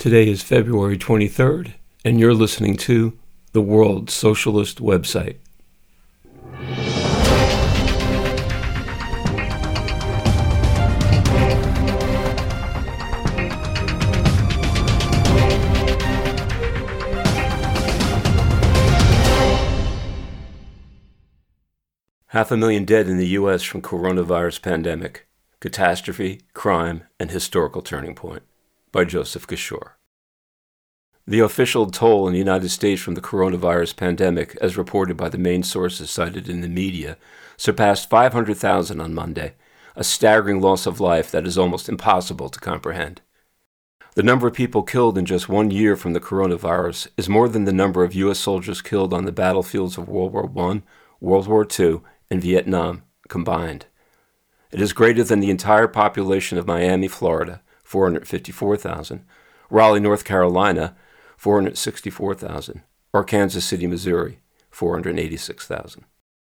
Today is February 23rd, and you're listening to The World Socialist Website. Half a million dead in the U.S. from coronavirus pandemic. Catastrophe, crime, and historical turning point. By Joseph Kishore. The official toll in the United States from the coronavirus pandemic, as reported by the main sources cited in the media, surpassed 500,000 on Monday, a staggering loss of life that is almost impossible to comprehend. The number of people killed in just 1 year from the coronavirus is more than the number of U.S. soldiers killed on the battlefields of World War I, World War II, and Vietnam combined. It is greater than the entire population of Miami, Florida, 454,000, Raleigh, North Carolina, 464,000, or Kansas City, Missouri, 486,000.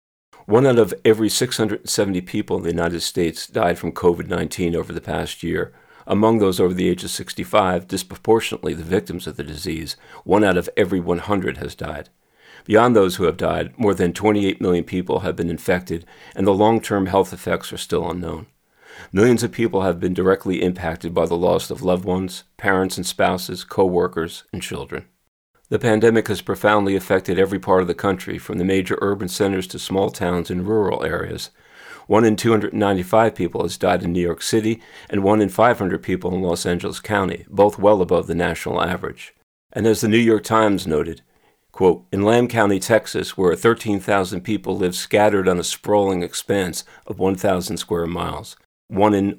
1 out of every 670 people in the United States died from COVID-19 over the past year. Among those over the age of 65, disproportionately the victims of the disease, 1 out of every 100 has died. Beyond those who have died, more than 28 million people have been infected, and the long-term health effects are still unknown. Millions of people have been directly impacted by the loss of loved ones, parents and spouses, co-workers, and children. The pandemic has profoundly affected every part of the country, from the major urban centers to small towns and rural areas. 1 in 295 people has died in New York City, and 1 in 500 people in Los Angeles County, both well above the national average. And as the New York Times noted, quote, in Lamb County, Texas, where 13,000 people live scattered on a sprawling expanse of 1,000 square miles, 1 in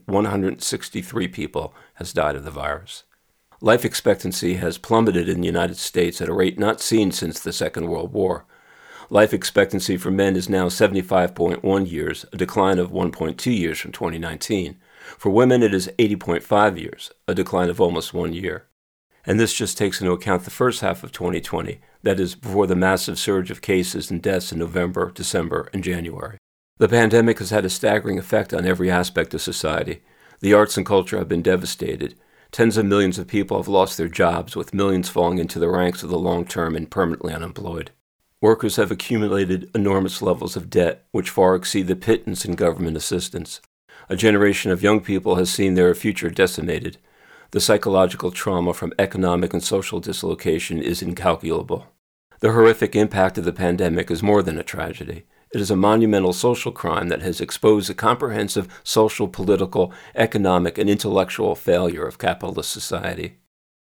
163 people has died of the virus. Life expectancy has plummeted in the United States at a rate not seen since the Second World War. Life expectancy for men is now 75.1 years, a decline of 1.2 years from 2019. For women, it is 80.5 years, a decline of almost 1 year. And this just takes into account the first half of 2020, that is, before the massive surge of cases and deaths in November, December, and January. The pandemic has had a staggering effect on every aspect of society. The arts and culture have been devastated. Tens of millions of people have lost their jobs, with millions falling into the ranks of the long-term and permanently unemployed. Workers have accumulated enormous levels of debt, which far exceed the pittance in government assistance. A generation of young people has seen their future decimated. The psychological trauma from economic and social dislocation is incalculable. The horrific impact of the pandemic is more than a tragedy. It is a monumental social crime that has exposed the comprehensive social, political, economic, and intellectual failure of capitalist society.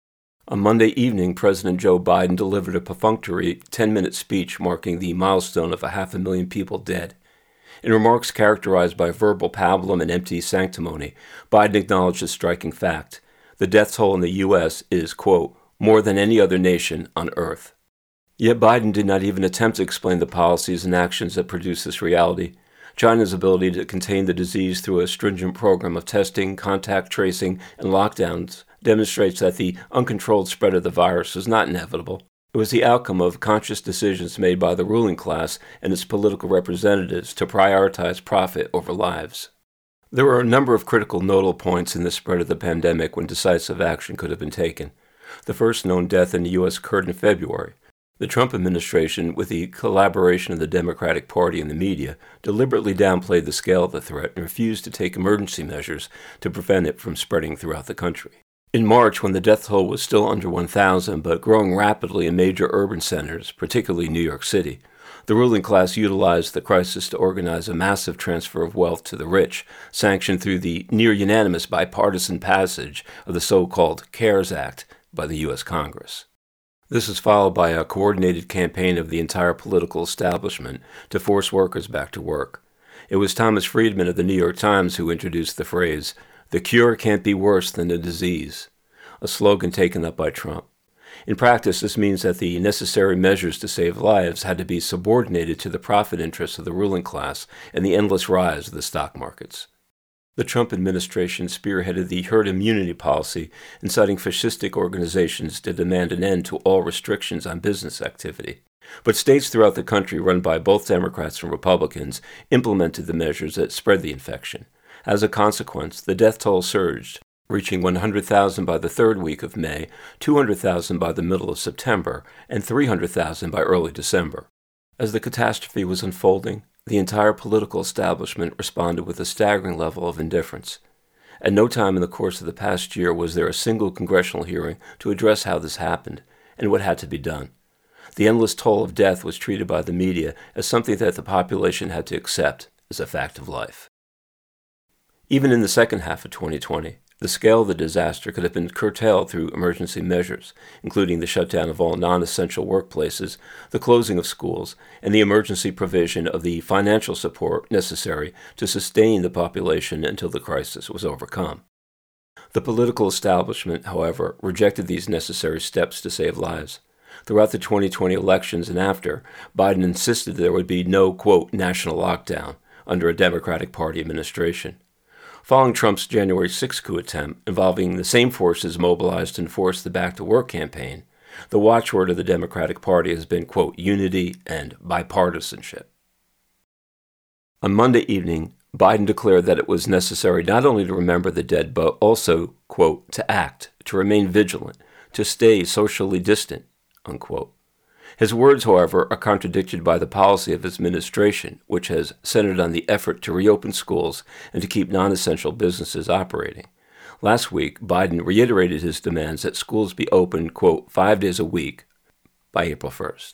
On Monday evening, President Joe Biden delivered a perfunctory 10-minute speech marking the milestone of 500,000 people dead. In remarks characterized by verbal pablum and empty sanctimony, Biden acknowledged a striking fact. The death toll in the U.S. is, quote, more than any other nation on earth. Yet Biden did not even attempt to explain the policies and actions that produce this reality. China's ability to contain the disease through a stringent program of testing, contact tracing, and lockdowns demonstrates that the uncontrolled spread of the virus was not inevitable. It was the outcome of conscious decisions made by the ruling class and its political representatives to prioritize profit over lives. There were a number of critical nodal points in the spread of the pandemic when decisive action could have been taken. The first known death in the U.S. occurred in February. The Trump administration, with the collaboration of the Democratic Party and the media, deliberately downplayed the scale of the threat and refused to take emergency measures to prevent it from spreading throughout the country. In March, when the death toll was still under 1,000 but growing rapidly in major urban centers, particularly New York City, the ruling class utilized the crisis to organize a massive transfer of wealth to the rich, sanctioned through the near-unanimous bipartisan passage of the so-called CARES Act by the U.S. Congress. This was followed by a coordinated campaign of the entire political establishment to force workers back to work. It was Thomas Friedman of the New York Times who introduced the phrase, "The cure can't be worse than the disease," a slogan taken up by Trump. In practice, this means that the necessary measures to save lives had to be subordinated to the profit interests of the ruling class and the endless rise of the stock markets. The Trump administration spearheaded the herd immunity policy, inciting fascistic organizations to demand an end to all restrictions on business activity. But states throughout the country, run by both Democrats and Republicans, implemented the measures that spread the infection. As a consequence, the death toll surged. reaching 100,000 by the third week of May, 200,000 by the middle of September, and 300,000 by early December. As the catastrophe was unfolding, the entire political establishment responded with a staggering level of indifference. At no time in the course of the past year was there a single congressional hearing to address how this happened and what had to be done. The endless toll of death was treated by the media as something that the population had to accept as a fact of life. Even in the second half of 2020, the scale of the disaster could have been curtailed through emergency measures, including the shutdown of all non-essential workplaces, the closing of schools, and the emergency provision of the financial support necessary to sustain the population until the crisis was overcome. The political establishment, however, rejected these necessary steps to save lives. Throughout the 2020 elections and after, Biden insisted there would be no, quote, national lockdown under a Democratic Party administration. Following Trump's January 6 coup attempt, involving the same forces mobilized to enforce the Back to Work campaign, the watchword of the Democratic Party has been, quote, unity and bipartisanship. On Monday evening, Biden declared that it was necessary not only to remember the dead, but also, quote, to act, to remain vigilant, to stay socially distant, unquote. His words, however, are contradicted by the policy of his administration, which has centered on the effort to reopen schools and to keep non-essential businesses operating. Last week, Biden reiterated his demands that schools be open, quote, 5 days a week by April 1st.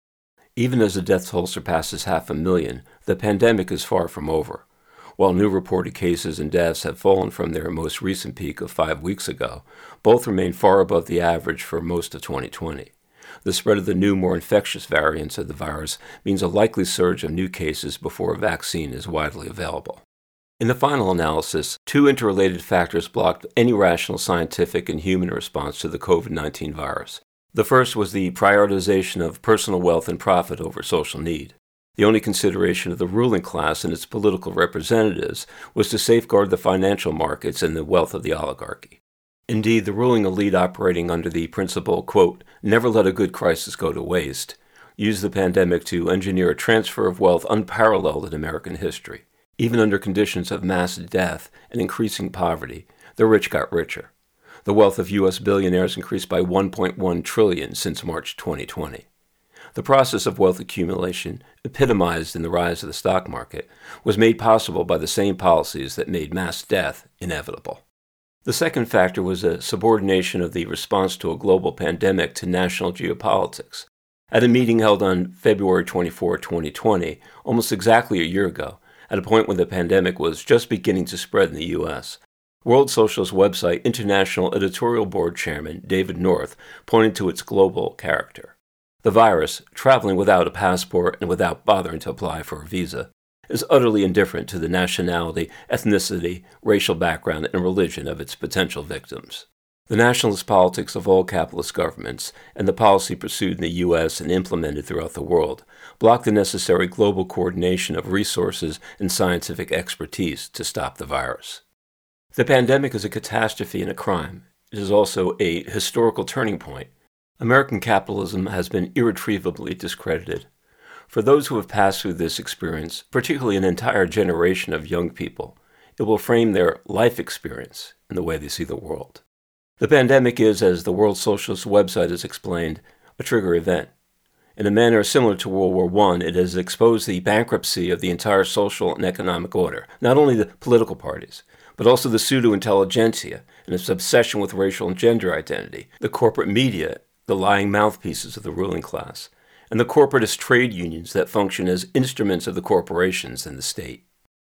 Even as the death toll surpasses 500,000, the pandemic is far from over. While new reported cases and deaths have fallen from their most recent peak of 5 weeks ago, both remain far above the average for most of 2020. The spread of the new, more infectious variants of the virus means a likely surge of new cases before a vaccine is widely available. In the final analysis, two interrelated factors blocked any rational scientific and human response to the COVID-19 virus. The first was the prioritization of personal wealth and profit over social need. The only consideration of the ruling class and its political representatives was to safeguard the financial markets and the wealth of the oligarchy. Indeed, the ruling elite, operating under the principle, quote, never let a good crisis go to waste, used the pandemic to engineer a transfer of wealth unparalleled in American history. Even under conditions of mass death and increasing poverty, the rich got richer. The wealth of U.S. billionaires increased by $1.1 trillion since March 2020. The process of wealth accumulation, epitomized in the rise of the stock market, was made possible by the same policies that made mass death inevitable. The second factor was a subordination of the response to a global pandemic to national geopolitics. At a meeting held on February 24, 2020, almost exactly a year ago, at a point when the pandemic was just beginning to spread in the U.S., World Socialist website International Editorial Board Chairman David North pointed to its global character. The virus, traveling without a passport and without bothering to apply for a visa, is utterly indifferent to the nationality, ethnicity, racial background, and religion of its potential victims. The nationalist politics of all capitalist governments, and the policy pursued in the U.S. and implemented throughout the world, block the necessary global coordination of resources and scientific expertise to stop the virus. The pandemic is a catastrophe and a crime. It is also a historical turning point. American capitalism has been irretrievably discredited. For those who have passed through this experience, particularly an entire generation of young people, it will frame their life experience in the way they see the world. The pandemic is, as the World Socialist website has explained, a trigger event. In a manner similar to World War I, it has exposed the bankruptcy of the entire social and economic order, not only the political parties, but also the pseudo-intelligentsia and its obsession with racial and gender identity, the corporate media, the lying mouthpieces of the ruling class, and the corporatist trade unions that function as instruments of the corporations and the state.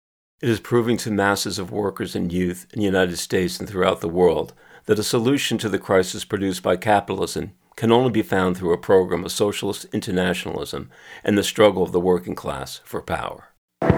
It is proving to masses of workers and youth in the United States and throughout the world that a solution to the crisis produced by capitalism can only be found through a program of socialist internationalism and the struggle of the working class for power.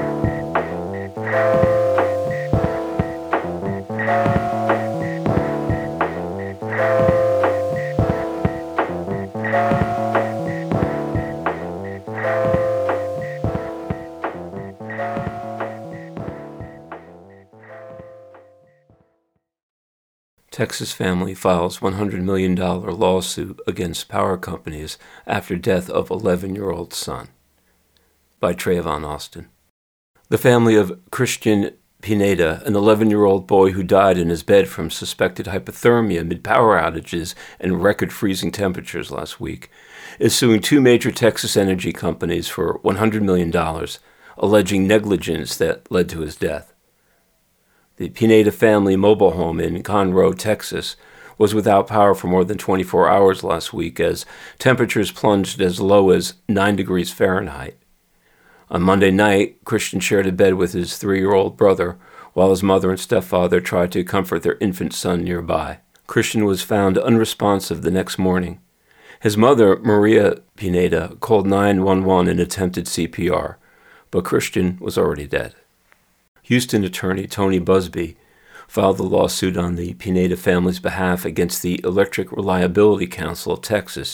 Texas family files $100 million lawsuit against power companies after death of 11-year-old son. By Trayvon Austin. The family of Christian Pineda, an 11-year-old boy who died in his bed from suspected hypothermia amid power outages and record-freezing temperatures last week, is suing two major Texas energy companies for $100 million, alleging negligence that led to his death. The Pineda family mobile home in Conroe, Texas, was without power for more than 24 hours last week as temperatures plunged as low as 9 degrees Fahrenheit. On Monday night, Christian shared a bed with his 3-year-old brother, while his mother and stepfather tried to comfort their infant son nearby. Christian was found unresponsive the next morning. His mother, Maria Pineda, called 911 and attempted CPR, but Christian was already dead. Houston attorney Tony Busby filed the lawsuit on the Pineda family's behalf against the Electric Reliability Council of Texas,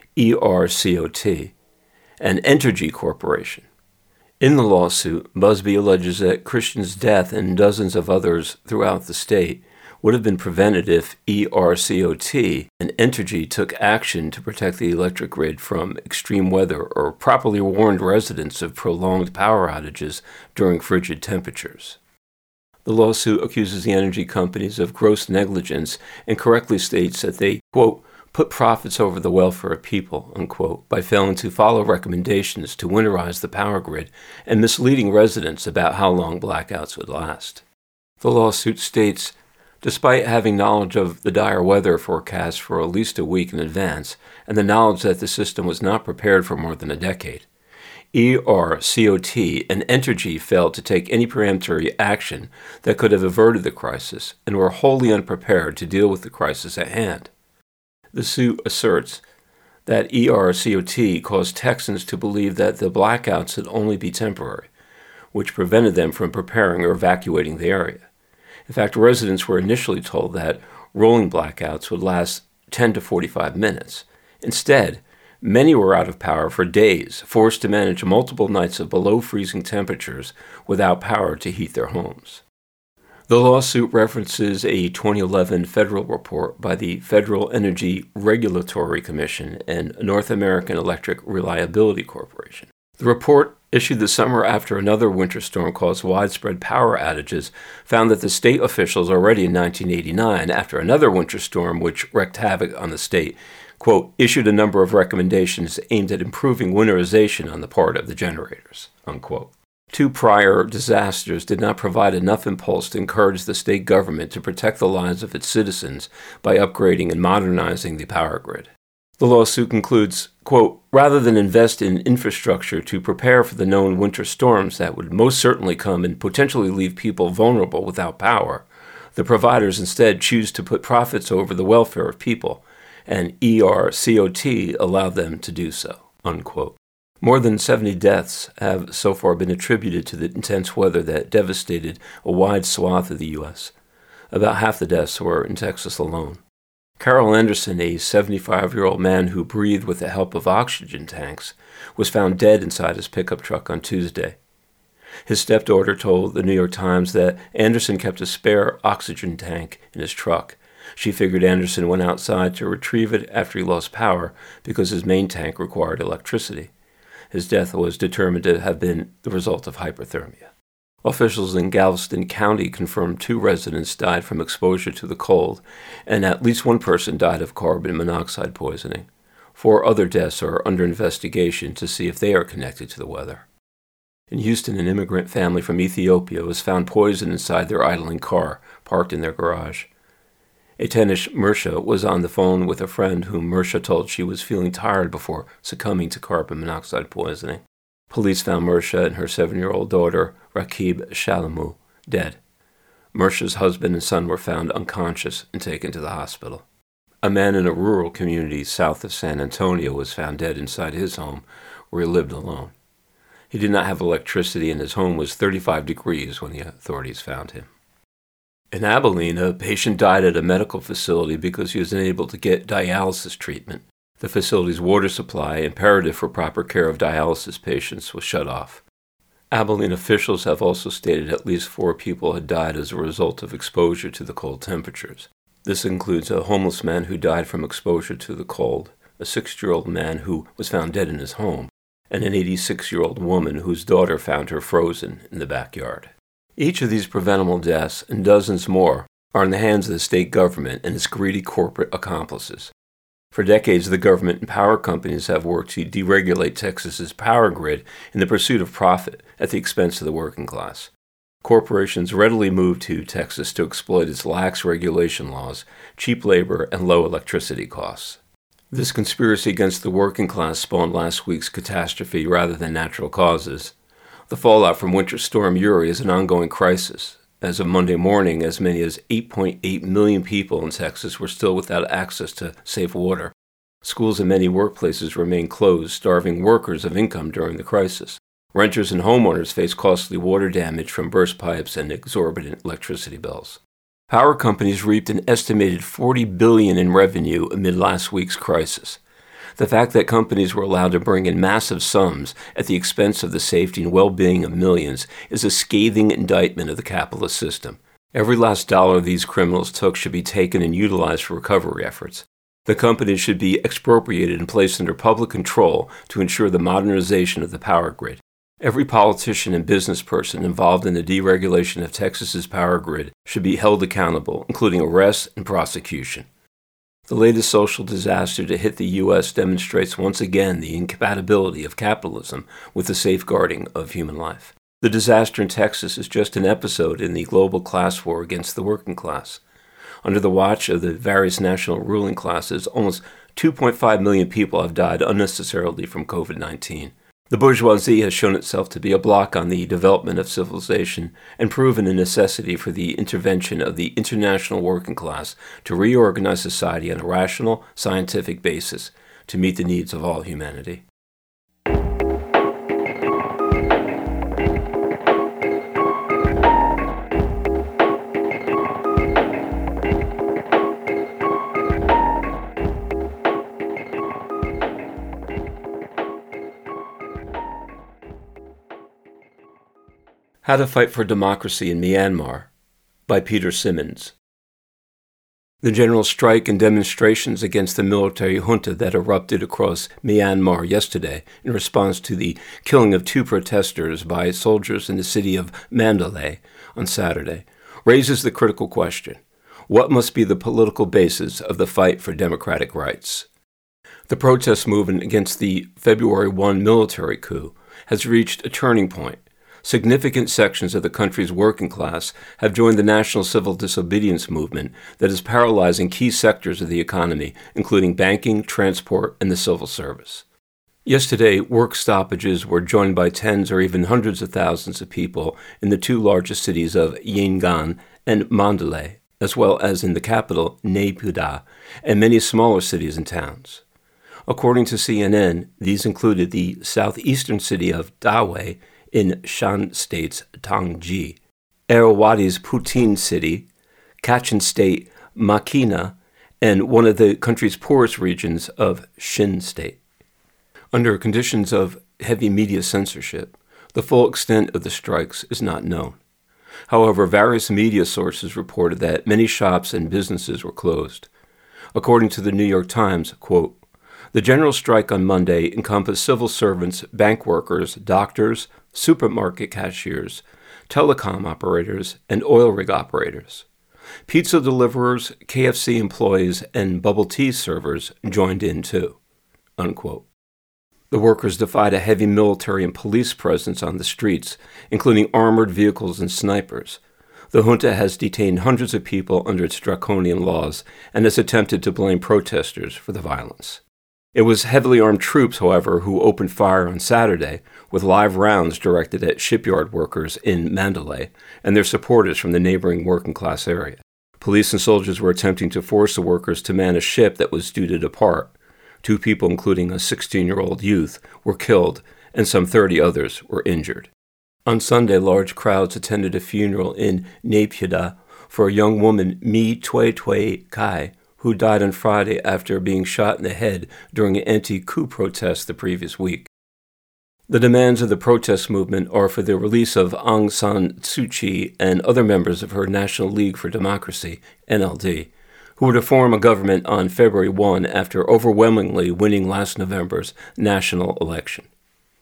ERCOT, and Entergy Corporation. In the lawsuit, Busby alleges that Christian's death and dozens of others throughout the state would have been prevented if ERCOT and Entergy took action to protect the electric grid from extreme weather or properly warned residents of prolonged power outages during frigid temperatures. The lawsuit accuses the energy companies of gross negligence and correctly states that they, quote, put profits over the welfare of people, unquote, by failing to follow recommendations to winterize the power grid and misleading residents about how long blackouts would last. The lawsuit states, despite having knowledge of the dire weather forecast for at least a week in advance and the knowledge that the system was not prepared for more than a decade, ERCOT and Entergy failed to take any preemptory action that could have averted the crisis and were wholly unprepared to deal with the crisis at hand. The suit asserts that ERCOT caused Texans to believe that the blackouts would only be temporary, which prevented them from preparing or evacuating the area. In fact, residents were initially told that rolling blackouts would last 10 to 45 minutes. Instead, many were out of power for days, forced to manage multiple nights of below freezing temperatures without power to heat their homes. The lawsuit references a 2011 federal report by the Federal Energy Regulatory Commission and North American Electric Reliability Corporation. The report, issued the summer after another winter storm caused widespread power outages, found that the state officials already in 1989, after another winter storm which wreaked havoc on the state, quote, issued a number of recommendations aimed at improving winterization on the part of the generators, unquote. Two prior disasters did not provide enough impulse to encourage the state government to protect the lives of its citizens by upgrading and modernizing the power grid. The lawsuit concludes, quote, rather than invest in infrastructure to prepare for the known winter storms that would most certainly come and potentially leave people vulnerable without power, the providers instead choose to put profits over the welfare of people, and ERCOT allowed them to do so, unquote. More than 70 deaths have so far been attributed to the intense weather that devastated a wide swath of the U.S. About half the deaths were in Texas alone. Carol Anderson, a 75-year-old man who breathed with the help of oxygen tanks, was found dead inside his pickup truck on Tuesday. His stepdaughter told the New York Times that Anderson kept a spare oxygen tank in his truck. She figured Anderson went outside to retrieve it after he lost power because his main tank required electricity. His death was determined to have been the result of hypothermia. Officials in Galveston County confirmed 2 residents died from exposure to the cold, and at least 1 person died of carbon monoxide poisoning. 4 other deaths are under investigation to see if they are connected to the weather. In Houston, an immigrant family from Ethiopia was found poisoned inside their idling car, parked in their garage. Atenish Mersha was on the phone with a friend whom Mersha told she was feeling tired before succumbing to carbon monoxide poisoning. Police found Mersha and her 7-year-old daughter, Rakib Shalamu, dead. Mersha's husband and son were found unconscious and taken to the hospital. A man in a rural community south of San Antonio was found dead inside his home, where he lived alone. He did not have electricity and his home was 35 degrees when the authorities found him. In Abilene, a patient died at a medical facility because he was unable to get dialysis treatment. The facility's water supply, imperative for proper care of dialysis patients, was shut off. Abilene officials have also stated at least 4 people had died as a result of exposure to the cold temperatures. This includes a homeless man who died from exposure to the cold, a 60-year-old man who was found dead in his home, and an 86-year-old woman whose daughter found her frozen in the backyard. Each of these preventable deaths and dozens more are in the hands of the state government and its greedy corporate accomplices. For decades, the government and power companies have worked to deregulate Texas's power grid in the pursuit of profit at the expense of the working class. Corporations readily moved to Texas to exploit its lax regulation laws, cheap labor, and low electricity costs. This conspiracy against the working class spawned last week's catastrophe rather than natural causes. The fallout from Winter Storm Uri is an ongoing crisis. As of Monday morning, as many as 8.8 million people in Texas were still without access to safe water. Schools and many workplaces remain closed, starving workers of income during the crisis. Renters and homeowners face costly water damage from burst pipes and exorbitant electricity bills. Power companies reaped an estimated $40 billion in revenue amid last week's crisis. The fact that companies were allowed to bring in massive sums at the expense of the safety and well-being of millions is a scathing indictment of the capitalist system. Every last dollar these criminals took should be taken and utilized for recovery efforts. The companies should be expropriated and placed under public control to ensure the modernization of the power grid. Every politician and business person involved in the deregulation of Texas's power grid should be held accountable, including arrest and prosecution. The latest social disaster to hit the U.S. demonstrates once again the incompatibility of capitalism with the safeguarding of human life. The disaster in Texas is just an episode in the global class war against the working class. Under the watch of the various national ruling classes, almost 2.5 million people have died unnecessarily from COVID-19. The bourgeoisie has shown itself to be a block on the development of civilization and proven a necessity for the intervention of the international working class to reorganize society on a rational, scientific basis to meet the needs of all humanity. How to Fight for Democracy in Myanmar by Peter Simmons. The general strike and demonstrations against the military junta that erupted across Myanmar yesterday in response to the killing of 2 protesters by soldiers in the city of Mandalay on Saturday raises the critical question: what must be the political basis of the fight for democratic rights? The protest movement against the February 1 military coup has reached a turning point. Significant sections of the country's working class have joined the national civil disobedience movement that is paralyzing key sectors of the economy, including banking, transport, and the civil service. Yesterday, work stoppages were joined by tens or even hundreds of thousands of people in the 2 largest cities of Yangon and Mandalay, as well as in the capital, Naypyidaw, and many smaller cities and towns. According to CNN, these included the southeastern city of Dawei in Shan State's Tongji, Irrawaddy's Putin City, Kachin State Makina, and one of the country's poorest regions of Shin State. Under conditions of heavy media censorship, the full extent of the strikes is not known. However, various media sources reported that many shops and businesses were closed. According to the New York Times, quote, "The general strike on Monday encompassed civil servants, bank workers, doctors, supermarket cashiers, telecom operators, and oil rig operators. Pizza deliverers, KFC employees, and bubble tea servers joined in too," unquote. The workers defied a heavy military and police presence on the streets, including armored vehicles and snipers. The junta has detained hundreds of people under its draconian laws and has attempted to blame protesters for the violence. It was heavily armed troops, however, who opened fire on Saturday with live rounds directed at shipyard workers in Mandalay and their supporters from the neighboring working-class area. Police and soldiers were attempting to force the workers to man a ship that was due to depart. 2 people, including a 16-year-old youth, were killed, and some 30 others were injured. On Sunday, large crowds attended a funeral in Naypyidaw for a young woman, Mi Tue Kai, who died on Friday after being shot in the head during an anti-coup protest the previous week. The demands of the protest movement are for the release of Aung San Suu Kyi and other members of her National League for Democracy, NLD, who were to form a government on February 1 after overwhelmingly winning last November's national election.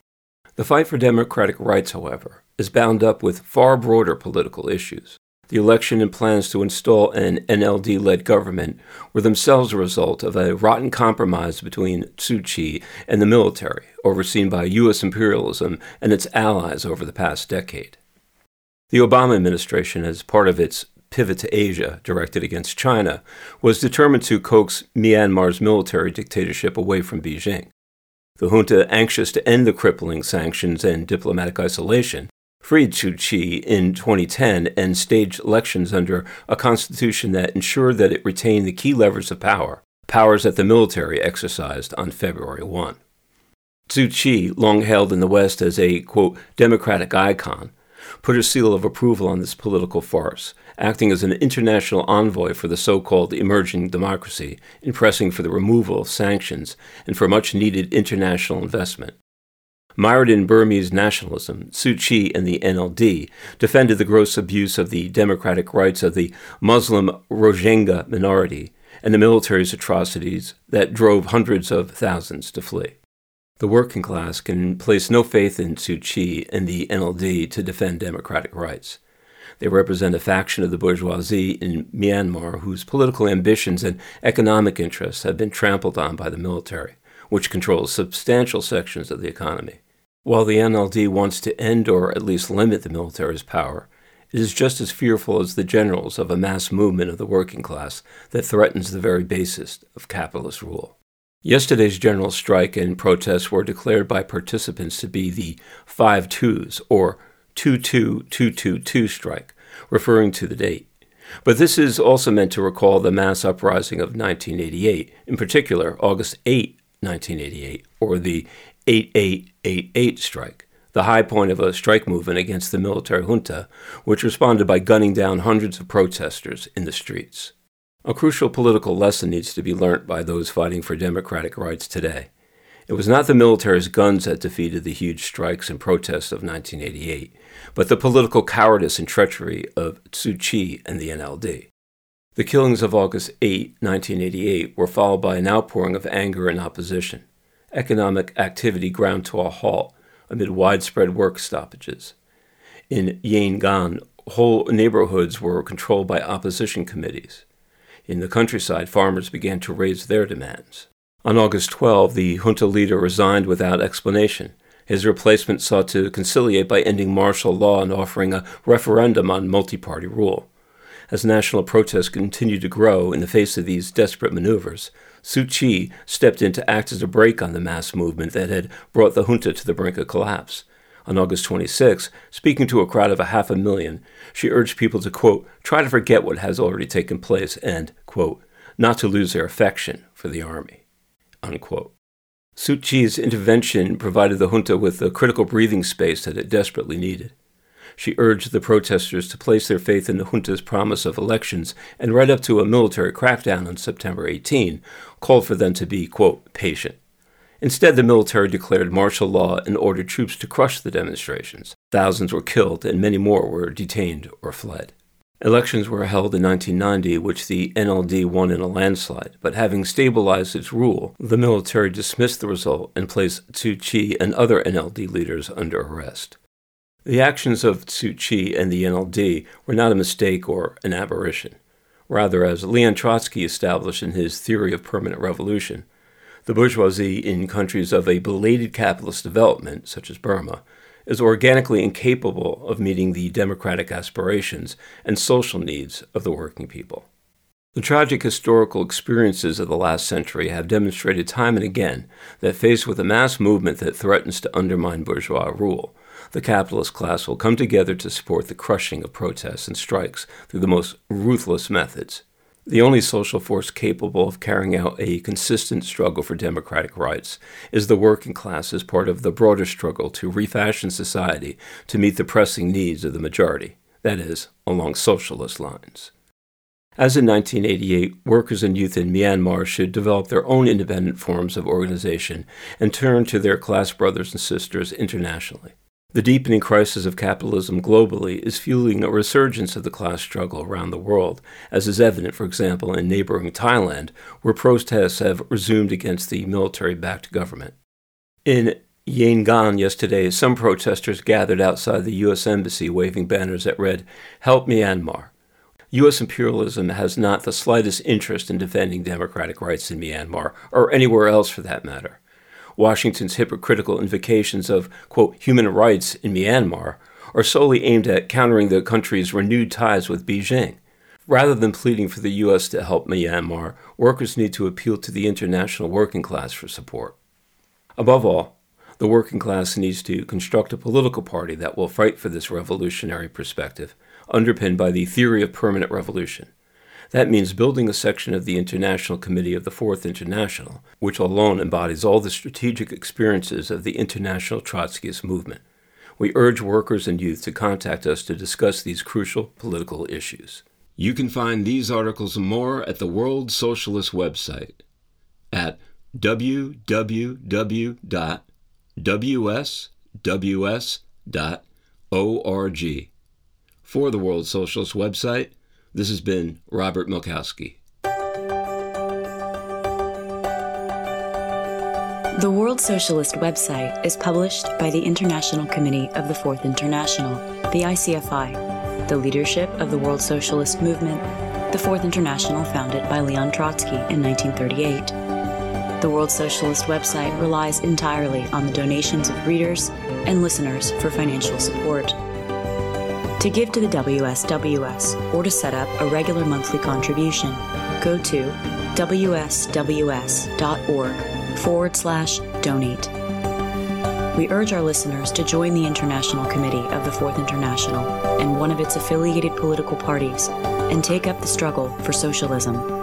The fight for democratic rights, however, is bound up with far broader political issues. The election and plans to install an NLD-led government were themselves a result of a rotten compromise between Suu Kyi and the military, overseen by U.S. imperialism and its allies over the past decade. The Obama administration, as part of its pivot to Asia directed against China, was determined to coax Myanmar's military dictatorship away from Beijing. The junta, anxious to end the crippling sanctions and diplomatic isolation, freed Suu Kyi in 2010 and staged elections under a constitution that ensured that it retained the key levers of power, powers that the military exercised on February 1. Suu Kyi, long hailed in the West as a, quote, democratic icon, put her seal of approval on this political farce, acting as an international envoy for the so-called emerging democracy, in pressing for the removal of sanctions and for much-needed international investment. Mired in Burmese nationalism, Suu Kyi and the NLD defended the gross abuse of the democratic rights of the Muslim Rohingya minority and the military's atrocities that drove hundreds of thousands to flee. The working class can place no faith in Suu Kyi and the NLD to defend democratic rights. They represent a faction of the bourgeoisie in Myanmar whose political ambitions and economic interests have been trampled on by the military, which controls substantial sections of the economy. While the NLD wants to end or at least limit the military's power, it is just as fearful as the generals of a mass movement of the working class that threatens the very basis of capitalist rule. Yesterday's general strike and protests were declared by participants to be the 5 2s, or 22222 strike, referring to the date. But this is also meant to recall the mass uprising of 1988, in particular August 8, 1988, or the 8888 strike, the high point of a strike movement against the military junta, which responded by gunning down hundreds of protesters in the streets. A crucial political lesson needs to be learnt by those fighting for democratic rights today. It was not the military's guns that defeated the huge strikes and protests of 1988, but the political cowardice and treachery of Suu Kyi and the NLD. The killings of August 8, 1988 were followed by an outpouring of anger and opposition. Economic activity ground to a halt amid widespread work stoppages. In Yangon, whole neighborhoods were controlled by opposition committees. In the countryside, farmers began to raise their demands. On August 12, the junta leader resigned without explanation. His replacement sought to conciliate by ending martial law and offering a referendum on multi-party rule. As national protests continued to grow in the face of these desperate maneuvers, Suu Kyi stepped in to act as a brake on the mass movement that had brought the junta to the brink of collapse. On August 26, speaking to a crowd of 500,000, she urged people to, quote, try to forget what has already taken place and, quote, not to lose their affection for the army, unquote. Suu Kyi's intervention provided the junta with the critical breathing space that it desperately needed. She urged the protesters to place their faith in the junta's promise of elections and right up to a military crackdown on September 18, called for them to be, quote, patient. Instead, the military declared martial law and ordered troops to crush the demonstrations. Thousands were killed and many more were detained or fled. Elections were held in 1990, which the NLD won in a landslide, but having stabilized its rule, the military dismissed the result and placed Suu Kyi and other NLD leaders under arrest. The actions of Suu Kyi and the NLD were not a mistake or an aberration. Rather, as Leon Trotsky established in his theory of permanent revolution, the bourgeoisie in countries of a belated capitalist development, such as Burma, is organically incapable of meeting the democratic aspirations and social needs of the working people. The tragic historical experiences of the last century have demonstrated time and again that faced with a mass movement that threatens to undermine bourgeois rule, the capitalist class will come together to support the crushing of protests and strikes through the most ruthless methods. The only social force capable of carrying out a consistent struggle for democratic rights is the working class as part of the broader struggle to refashion society to meet the pressing needs of the majority, that is, along socialist lines. As in 1988, workers and youth in Myanmar should develop their own independent forms of organization and turn to their class brothers and sisters internationally. The deepening crisis of capitalism globally is fueling a resurgence of the class struggle around the world, as is evident, for example, in neighboring Thailand, where protests have resumed against the military-backed government. In Yangon yesterday, some protesters gathered outside the U.S. Embassy waving banners that read, "Help Myanmar." U.S. imperialism has not the slightest interest in defending democratic rights in Myanmar, or anywhere else for that matter. Washington's hypocritical invocations of, quote, human rights in Myanmar are solely aimed at countering the country's renewed ties with Beijing. Rather than pleading for the U.S. to help Myanmar, workers need to appeal to the international working class for support. Above all, the working class needs to construct a political party that will fight for this revolutionary perspective, underpinned by the theory of permanent revolution. That means building a section of the International Committee of the Fourth International, which alone embodies all the strategic experiences of the international Trotskyist movement. We urge workers and youth to contact us to discuss these crucial political issues. You can find these articles and more at the World Socialist website at www.wsws.org. For the World Socialist website, this has been Robert Milkowski. The World Socialist website is published by the International Committee of the Fourth International, the ICFI, the leadership of the World Socialist movement, the Fourth International founded by Leon Trotsky in 1938. The World Socialist website relies entirely on the donations of readers and listeners for financial support. To give to the WSWS or to set up a regular monthly contribution, go to wsws.org/donate. We urge our listeners to join the International Committee of the Fourth International and one of its affiliated political parties and take up the struggle for socialism.